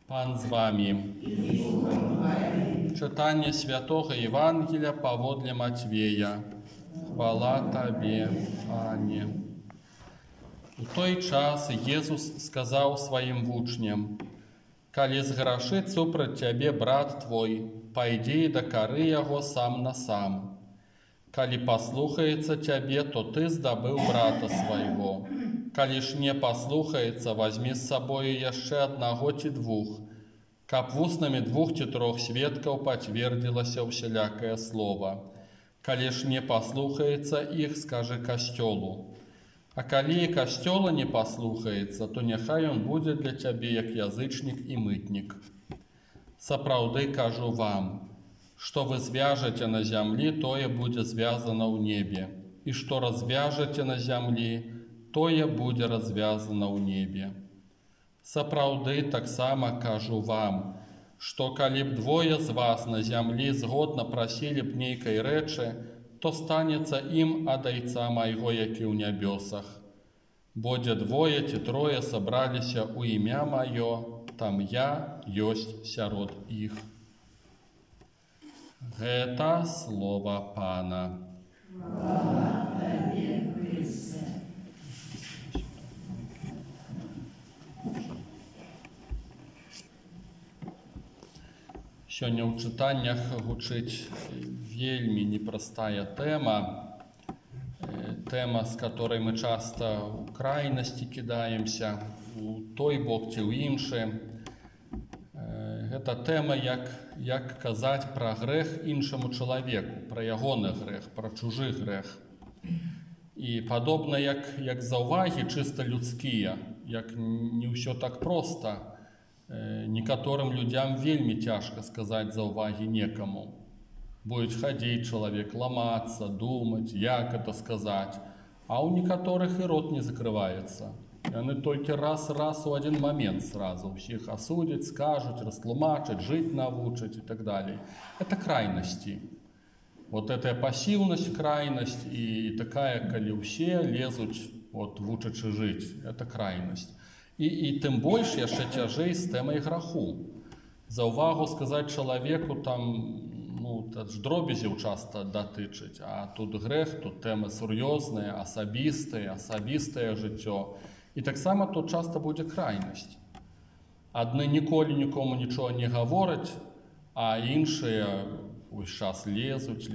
Пан з вами. Читання Святого Євангелія паводле Матвея. Хвала Табе, Пане. У той час Єсус сказав своїм вучням: «Калі зграшит супраць Тебе брат Твой, пойди и докори его сам на сам. Калі послухается Тебе, то Ты здобыл брата своего. Калі ж не послухается, возьми с собою яшчэ одного ці двух, каб вуснамі двух ці трох сведкаў пацвердзілася ўсялякае слово. Калі ж не послухается их, скажи касцёлу. А калі і касцёла не послухается, то няхай он будзе для Цябе як язычнік і мытнік. Сапраўды кажу вам, што вы звяжаце на зямлі, тое будзе звязана ў небе, і што развяжаце на зямлі, тое будзе развязана ў небе. Сапраўды таксама кажу вам, што калі б двое з вас на зямлі згодна прасілі б нейкай рэчы, то станецца ім ад Айца майго, які ў нябёсах. Бо дзе двое ці трое сабраліся ў імя маё, там я ёсць сярод іх». Гэта слова Пана. Сёння ў чытаннях гучыць вельмі непростая тэма, тэма, з которой мы часто ў крайнасці кідаемся, у той бок ці ў іншы. Гэта тэма, як казаць пра грэх іншаму чалавеку, пра ягоны грэх, пра чужы грэх. І падобна, як заўвагі чыста людскія, як не ўсё так проста. Некаторым людзям вельмі цяжка сказаць заўвагі некаму. Будуць хадзіць чалавек, ламацца, думаць, як это сказаць. А ў некаторых і рот не закрываецца. Яны толькі раз у один момент сразу ўсіх асудзяць, скажуць, растлумачаць, жыць навучаць і так далее. Это крайнасці. Вот эта пассіўнасць, крайнасць і такая, калі ўсе лезуць, вучачы жыць, это крайнасць. І тым больш яшчэ цяжэй з тэмай граху. За ўвагу сказаць чалавеку дробязяў часта датычыць, а тут грэх, тут тэмы сур'ёзныя, асабістае жыццё. І таксама тут часта будзе крайнасць. Адны ніколі нікому нічога не гавораць, а іншыя увесь час лезуць.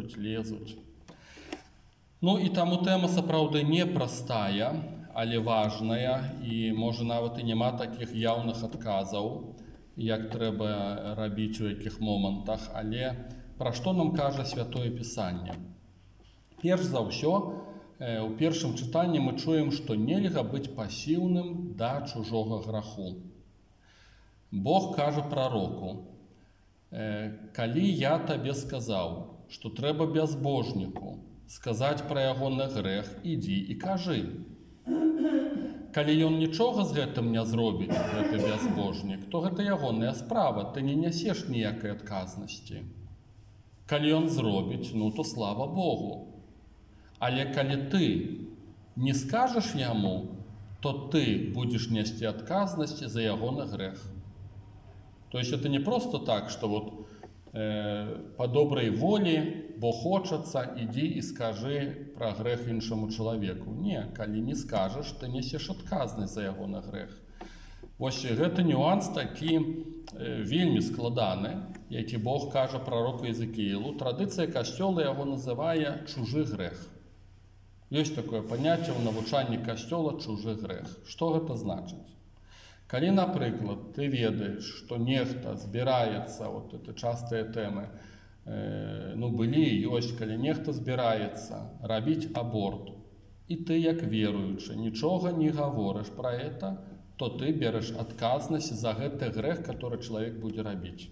І таму тэма сапраўды непростая, але важная, і можа нават і няма такіх яўных адказаў, як трэба рабіць у якіх момантах, але пра што нам кажа Святое Пісанне? Перш за ўсё, у першым чытанні мы чуем, што нельга быць пасіўным да чужога граху. Бог кажа прароку: «Калі я табе сказаў, што трэба бязбожніку сказаць пра ягоны грэх, ідзі і кажы. Калі ён нічога з гэтым не зробіць, гэты бязбожнік, то гэта ягоная справа, ты не нясеш ніякай адказнасці. Калі ён зробіць, то слава Богу. Але калі ты не скажаш яму, то ты будзеш несці адказнасці за ягоны грэх». То есть это не просто так, что по доброй воле, бо хочацца, ідзі і скажы пра грэх іншаму чалавеку. Не, калі не скажаш, ты несеш адказнасць за ягоны грэх. Вось гэты нюанс такі вельмі складаны, які Бог кажа прароку Езекіілу. Традыцыя касцёла яго называе чужы грэх. Ёсць такое паняцце ў навучанні касцёла чужы грэх. Што гэта значыць? Калі, напрыклад, ты ведаеш, што нехта збіраецца, это частыя тэмы, былі і ёсць, калі нехта збіраецца рабіць аборт, і ты, як веруючы, нічога не гаворыш пра гэта, то ты бераш адказнасць за гэты грэх, который чалавек будзе рабіць.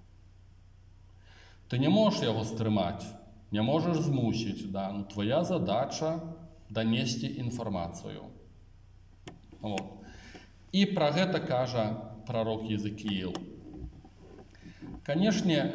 Ты не можаш яго стрымаць, не можаш змусіць, твоя задача данесці інфармацыю. І пра гэта кажа прарок Езекііл. Канешне,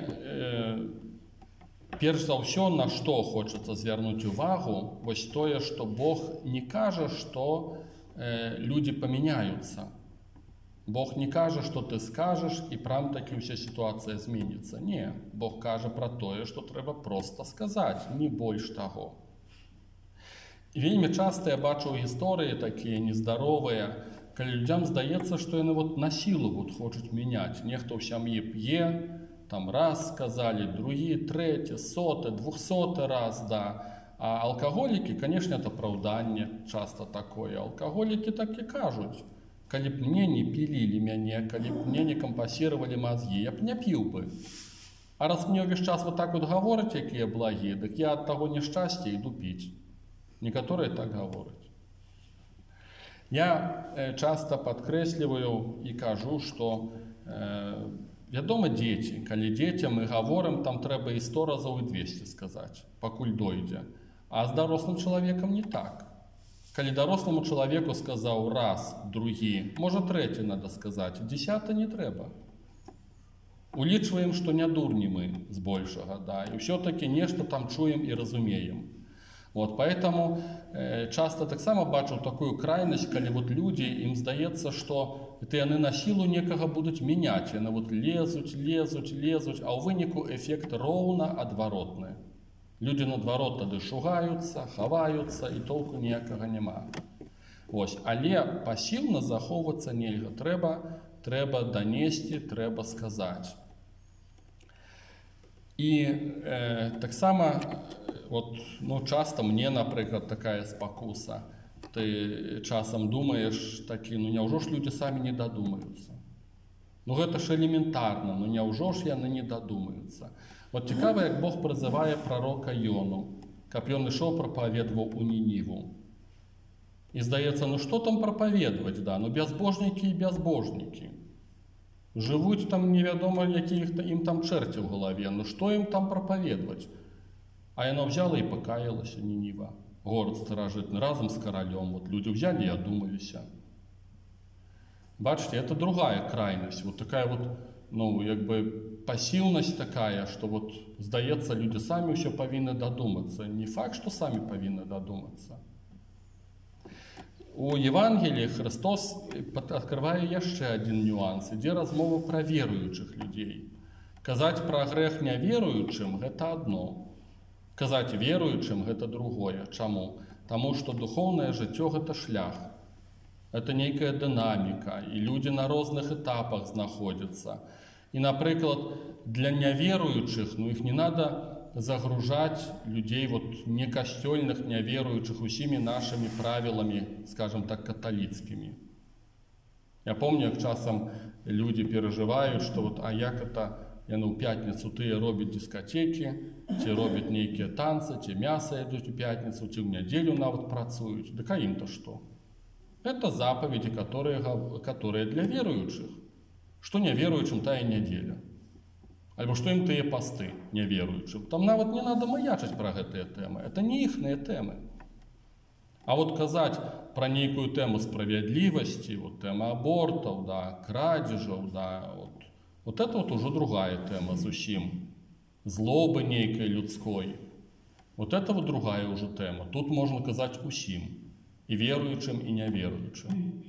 перш за ўсё, на што хочацца звярнуць увагу, вось тое, што Бог не кажа, што людзі памяняюцца. Бог не кажа, што ты скажаш, і прям таки ўся сітуацыя зменіцца. Не, Бог кажа пра тое, што трэба проста сказаць, не больш таго. І вельмі часта я бачу гісторыі такія нездаровыя, калі людзям здаецца, што яны на сілу хочуць мяняць. Нехта ў сям'і п'е, там раз сказалі, другі, трэці, соты, 200 раз, да. А алкаголікі, конечно, это апраўданне часта такое. Алкаголікі так і кажуць. Калі б мне не пілілі мяне, калі б мне не кампасіравалі мазгі, я б не піў бы. А раз мне ўвесь час так гавораць, якія благі, дык я ад таго няшчасця іду піць. Некаторыя так гавораць. Я часта падкрэсліваю і кажу, што вядома, дзеці, калі дзецям мы гаворым, там трэба і 100 разоў і 200 сказаць, пакуль дойдзе. А з дарослым чалавекам не так. Калі даросламу чалавеку сказаў раз, другі, можа трэці надо сказаць, 10 не трэба. Улічваем, што не дурні мы збольшага, да, і ўсё-таки нешта там чуем і разумеем. Поэтому часто таксама бачу такую крайнасць, калі людзі, ім здаецца, што яны на сілу некага будуць мяняць, яны лезуць, а ў выніку эфект роўна адваротны. Людзі наадварот тады шугаюцца, хаваюцца і толку ніякага няма. Але пасіўна захоўвацца нельга, трэба данесці, трэба сказаць. І таксама часта мне, напрыклад, такая спакуса. Ты часам думаеш такі, няўжо ж людзі самі не дадумаюцца? Гэта ж элементарна, няўжо ж яны не дадумаюцца? Цікава, як Бог прызывае прарока Йону, каб ён ішоў прапаведваў у Нініву. І здаецца, што там прапаведваць, да? Бязбожнікі і бязбожнікі. Жывуць там невядома, якія ім там чэрці ў галаве, што ім там прапаведваць? А яна взяла і пакаялася, Нініва, горад старажытны, разам з каралём. Людзі взяли і адумаліся. Бачыце, это другая крайнасць. Такая пасіўнасць такая, што здаецца, людзі самі ўсё павінны дадумацца. Не факт, што самі павінны дадумацца. У Евангеліі Христос адкрывае яшчэ адзін нюанс. Ідзе размова пра веруючых людзей. Казаць пра грэх няверуючым – гэта адно. Казаць веруючым – гэта другое. Чаму? Таму што духоўнае жыццё – гэта шлях. Это нейкая дынаміка, і людзі на розных этапах знаходзяцца. І, напрыклад, для няверуючых, іх не надо загружаць людзей некасцёльных няверуючых усімі нашымі правіламі, скажем так, каталіцкімі. Я помню, як часам людзі перажываюць, што а як это яны ў пятніцу тыя робяць дыскатэкі, ці робяць нейкія танцы, ці мяса ядуць у пятніцу, ці ў нядзелю нават працуюць. Дык а ім-то што? Это заповеди, которые для верующих. Что неверующим тая неділя? Альбо что им тыя посты неверующим? Там нават не надо маячыць про гэтыя тэмы. Это не іхныя тэмы. А казаць про нейкую тэму справядлівасці, тэма абортаў, да, крадзежаў, да, это уже другая тэма зусім. Злобы нейкай людской. Это другая уже тэма. Тут можна казаць усім. І веруючым, і няверуючым.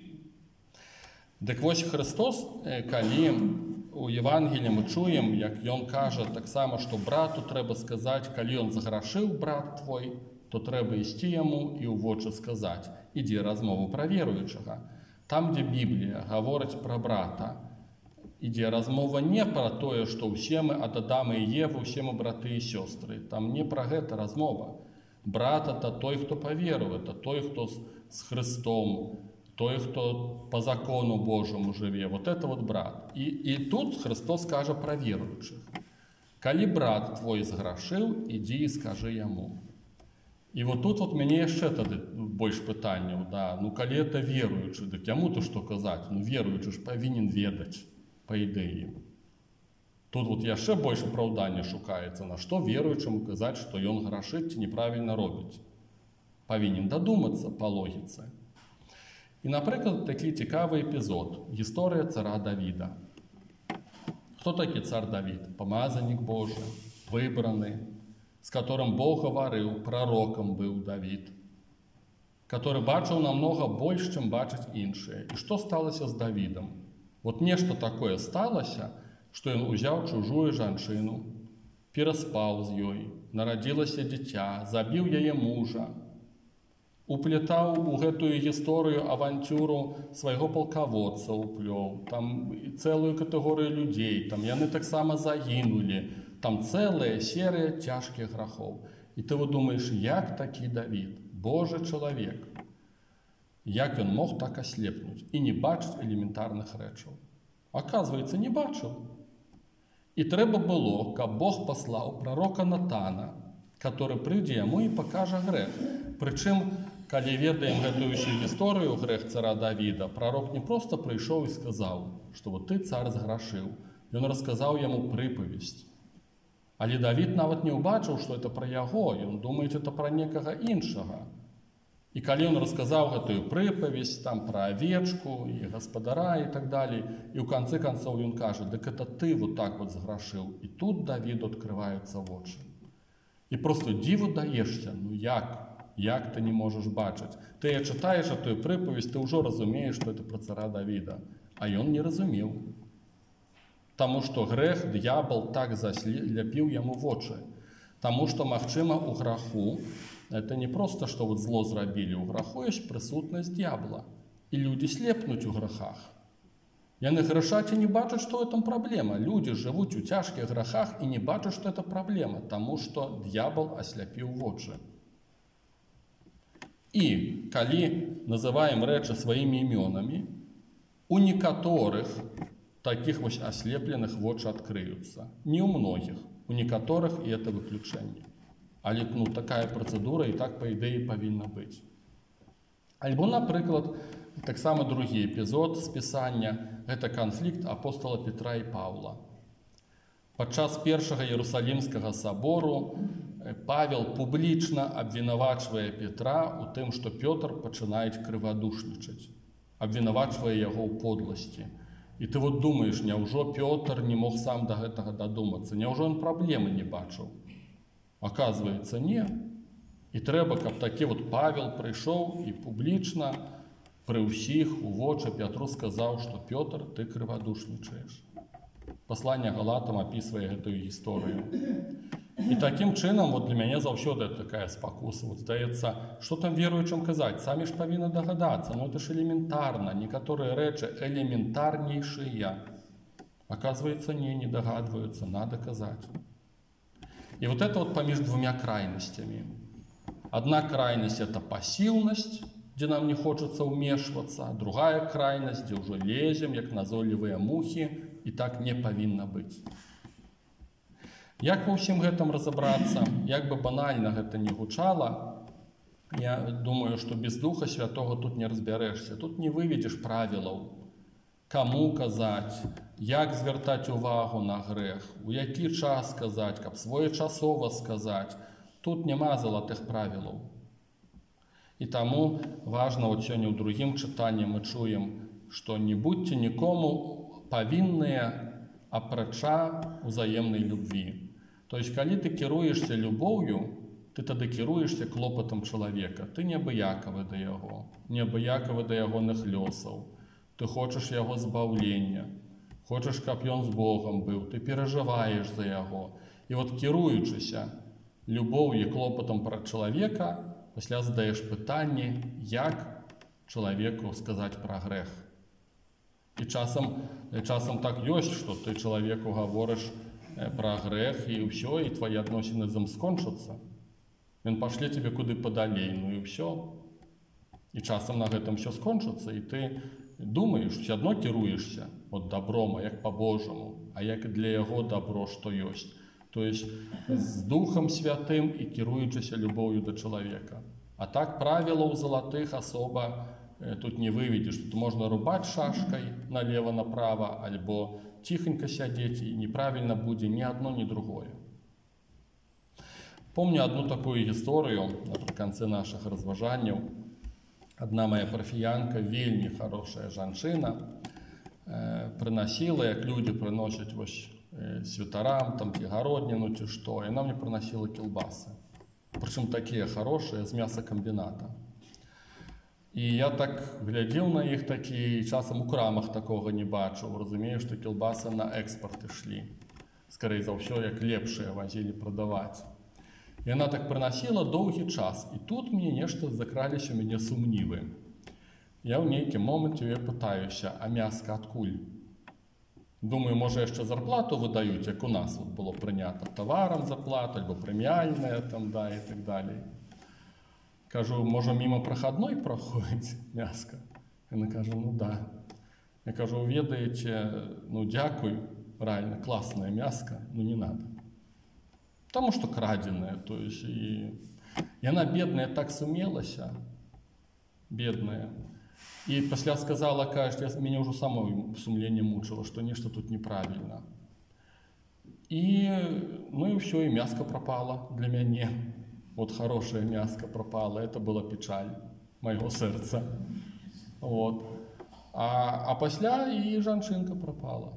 Дык Христос, калі у Евангеліі мы чуем, як ён кажа таксама, што брату трэба сказаць, калі ён заграшыў брат твой, то трэба ісці яму і ў вочы сказаць. Ідзе размова пра веруючага. Там, дзе Біблія гаворыць пра брата, ідзе размова не пра тое, што ўсе мы ад Адама і Евы, усе мы браты і сёстры. Там не пра гэта размова. Брат – это той, хто паверыў, это той, хто з Христом, той, хто по закону Божому жыве. Это брат. І тут Христос кажа пра веруючых. Калі брат твой зграшыў, ідзі і скажы яму. І тут мяне яшчэ тады больш пытанняў. Да? Калі это веруючы, дык яму-то што казаць? Веруючы ж павінен ведаць, па ідэі. Тут яшчэ больш апраўдання шукаецца, на што веруючаму казаць, што ён грашыць ці неправільна робіць. Павінен дадумацца па логіцы. І, напрыклад, такі цікавы эпізод. Гісторыя цара Давіда. Хто такі цар Давід? Памазанік Божы, выбраны, з которым Бог гаварыў, прарокам быў Давід, который бачыў намнога больш, чым бачаць іншыя. І што сталася з Давідам? Вот нешта такое сталася, што ён узяў чужую жанчыну, пераспаў з ёй, нарадзілася дзіця, забіў яе мужа, уплетаў у гэтую гісторыю авантюру свайго палкаводца уплёў, там цэлую катэгорыю людзей, там яны таксама загінулі, там цэлая серыя цяжкіх грахоў. І ты вот думаеш, як такі Давід, Божы чалавек, як ён мог так аслепнуць і не бачыць элементарных рэчаў? Аказваецца, не бачыў. І трэба было, каб Бог паслаў прарока Натана, который прыйдзе яму і пакажа грэх. Прычым, калі ведаем гэтую ўсю гісторыю, грэх цара Давіда, прарок не проста прыйшоў і сказаў, што вот ты, цар, зграшыў. Ён расказаў яму прыпавесць. Але Давід нават не ўбачыў, што это пра яго, ён думае, это пра некага іншага. І калі ён расказаў гэтую прыпавесць, там пра авечку і гаспадара і так далей, і ў канцы канцоў ён кажа, дык это ты вот так вот зграшыў. І тут Давіду адкрываюцца вочы. І просто дзіву даешся, ну як ты не можаш бачыць? Ты чытаеш эту прыпавесць, ты ўжо разумееш, што это пра цара Давіда, а ён не разумеў. Таму што грэх, д'ябал так заляпіў яму вочы. Таму што, магчыма, у граху это не проста, што вот зло зрабілі. У граху ёсць прысутнасць д'ябла. І людзі слепнуць у грахах. Яны грашаць і не бачаць, што ў этом праблема. Людзі жывуць у цяжкіх грахах і не бачаць, што это праблема, таму што д'ябал асляпіў вочы. І калі называем рэчы сваімі імёнамі, у некаторых таких вось аслепленых вочы адкрыюцца. Не ў многіх, у некаторых і это выключэнне. Але такая працэдура і так, па ідэі, павінна быць. Альбо, напрыклад, таксама другі эпізод з пісання, гэта канфлікт апостала Петра і Паўла. Падчас першага Іерусалімскага сабору Павел публічна абвінавачвае Петра ў тым, што Пётр пачынае крывадушнічаць, абвінавачвае яго ў подласці. І ты вот думаеш, няўжо Пётр не мог сам да гэтага дадумацца, няўжо ён праблемы не бачыў? Аказваецца, не. І трэба, каб такі вот Павел прыйшоў і публічна пры ўсіх у вочы Пятру сказаў, што Пётр, ты крывадушнічаеш. Пасланне Галатам апісвае гэтую гісторыю. І такім чынам вот для мяне заўсёды такая спакуса. Вот здаецца, што там веруючым казаць? Самі ж павінны дагадацца. Ну это ж элементарна. Некаторыя рэчы элементарнейшыя. Аказваецца, не дагадваюцца, надо казаць. И вот это вот паміж двумя крайностями. Одна крайность – это пассивность, где нам не хочется вмешиваться, а другая крайность, где уже лезем, как назойливые мухи, и так не павінна быць. Як ва ўсім гэтым разабрацца, як бы банальна гэта не гучала, я думаю, што без Духа Святого тут не разбярэшся, тут не выведзеш правілаў, каму казаць, як звяртаць увагу на грэх, у які час казаць, каб своечасова сказаць. Тут няма залатых правілаў. І таму важна, вот сёння ў другім чытанні мы чуем, што не будьце нікому павінныя апрача узаемнай любві. То есть, калі ты кіруешся любоўю, ты тады кіруешся клопатам чалавека. Ты неабыякавы да яго, неабыякавы да ягоных лёсаў. Ты хочаш яго збаўлення, хочаш, каб ён з Богам быў, ты перажываеш за яго. І вот кіруючыся любоўю і клопатам пра чалавека, пасля задаеш пытанне, як чалавеку сказаць пра грэх. І часам так ёсць, што ты чалавеку гаворыш пра грэх, і ўсё, і твае адносіны з ім скончацца. Ён пашле тебе куды падалей, ну і ўсё. І часам на гэтым ўсё скончыцца, і ты думаеш, все адно кіруешся от добром, а як по-божаму, а як для яго добро, што ёсць. То есть з Духом Святым і кіруючыся любоўю да чалавека. А так правілаў залатых асоба тут не выведзеш. Тут можна рубаць шашкай налево-направо, альбо ціхенька сядзець, і неправільна будзе ні адно, ні другое. Помню одну такую гісторыю напрыканцы нашых разважанняў. Адна моя парафіянка, вельмі хорошая жанчына, прынасіла, як людзі прыносяць вось святарам, там ці гародніну, ці што, і яна мне прынасіла кілбасы. Прычым такія хорошыя, з мясакамбіната. І я так глядзеў на іх такі, часам у крамах такога не бачыў, разумею, што кілбасы на экспарт ішлі. Скорей за ўсё, як лепшыя вазілі прадаваць. Яна так прынасіла доўгі час, і тут мне нешта закраліся ў мяне сумнівы. Я ў нейкім моманце я пытаюся, а мяска адкуль? Думаю, можа яшчэ зарплату выдаюць, як у нас вот было прынята, таварам зарплата, альбо прэміяльная там, да, і так далей. Кажу, можа мімо прахадной праходзіць мяска? Яна кажа, ну да. Я кажу, ведаеце, ну дзякуй, реально классное мяско, но не надо. Потому что краденое, то есть и яна бедная так сумелася, бедная. И пасля сказала, кажется, меня уже само сумление мучило, что нечто тут неправильно. И, ну и все, и мяско пропало для меня. Вот хорошее мяско пропало, это была печаль моего сердца. Вот. А пасля и жанчынка пропала.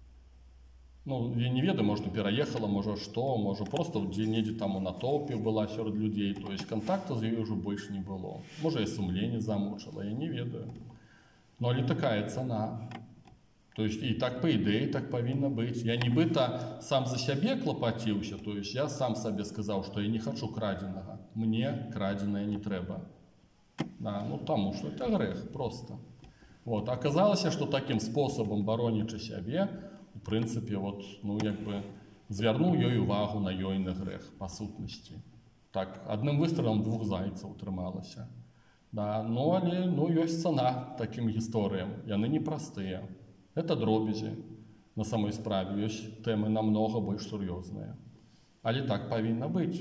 Ну, я не ведаю, может, переехала, может, что, может, просто где-нибудь там у натоўпе была сярод людей, то есть контакта з ёй уже больше не было. Может, и сумление замучила, я не ведаю. Но але такая цена. То есть и так по идее, так повинно быть. Я нібыта сам за сябе клопотился, то есть я сам себе сказал, что я не хочу краденого. Мне краденое не треба. Да, ну потому что это грех просто. Вот. Оказалось, что таким способом баронячы сябе, в принципе, вот, ну, як бы, звярнуў ёй увагу на ёйны грэх, па сутнасці. Так, адным выстрелам двух зайцаў атрымалася. Да, ну, але, ну, ёсць цана таким гісторыям, яны непростыя. Это дробязі. На самой справе ёсць тэмы намного больш сур'ёзныя. Але так павінна быць.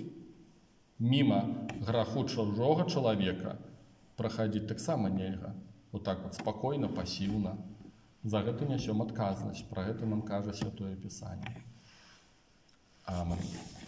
Міма граху чужога чалавека праходить таксама нельга. Вот так вот спокойно, пассивно. За гэта нясём адказнасць. Пра гэта нам кажа Святое Пісанне. Амén.